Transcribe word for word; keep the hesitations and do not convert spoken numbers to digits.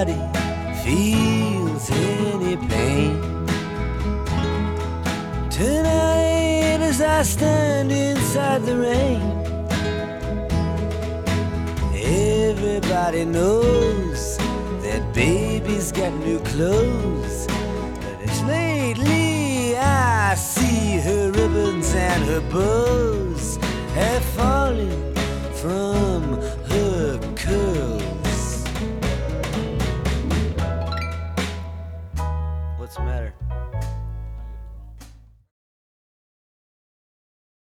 nobody feels any pain. Tonight as I stand inside the rain, everybody knows that baby's got new clothes. But it's lately I see her ribbons and her bows.